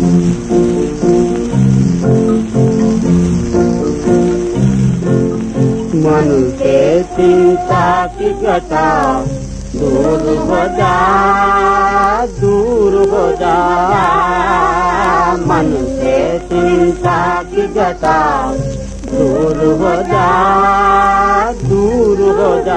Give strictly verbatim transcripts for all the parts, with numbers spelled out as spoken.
मन से चिंता की घटा दूर हो जा, दूर हो जा। मन से चिंता की घटा दूर हो जा, दूर हो जा।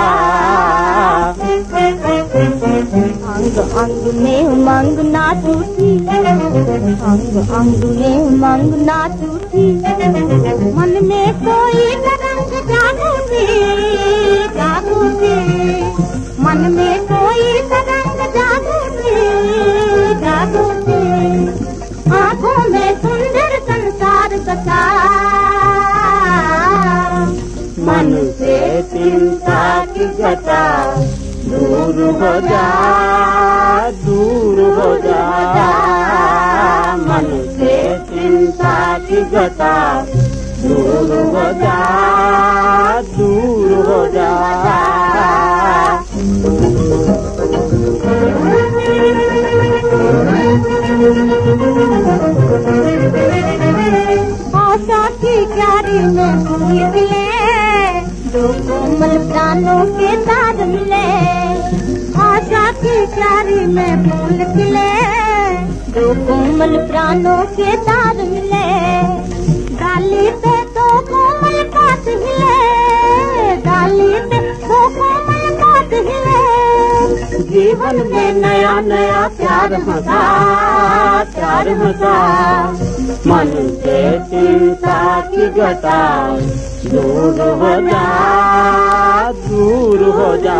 अंग अंग में उमंग ना टूटी, अंग अंग में उमंग ना टूटी। मन में कोई तरंग जागूंगी, जागूंगी। मन में कोई तरंग जागूंगी, जागूंगी। आँखों में सुंदर संसार बसा। मन से चिंता की घटा दूर हो जा, दूर हो जा। मन से चिंता की घटा दूर हो जा, दूर हो जा। आशा की क्यारी में फूल खिले, दो कोमल प्राणों के तार मिले। आशा की क्यारी में फूल खिले, दो कोमल प्राणों के तार मिले। डाली पे दो कोमल पात हिले, डाली पे दो कोमल पात हिले। जीवन में नया नया प्यार हंसा, प्यार हंसा। मन से चिंता की घटा दूर हो जा, दूर हो जा।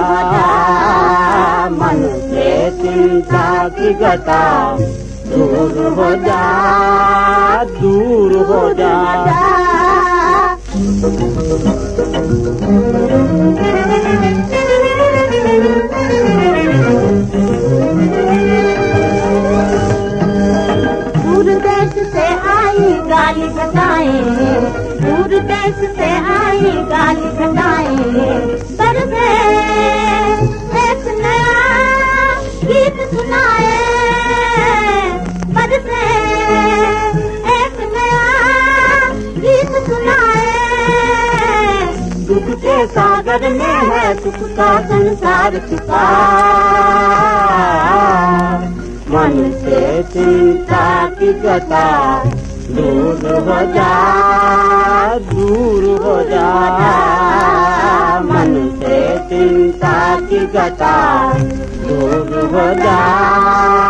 मन से चिंता की घटा दूर हो जा, दूर हो जा। दूर देश से आई गाली बजाए, दूर देश से आई गाली बजाए। बरसे एक नया गीत सुनाए, बरसे एक नया गीत सुनाए। दुख के सागर में है सुख का संसार छुपा। मन से चिंता की घटा दूर हो जा, दूर हो जा। मन से चिंता की घटा दूर हो जा,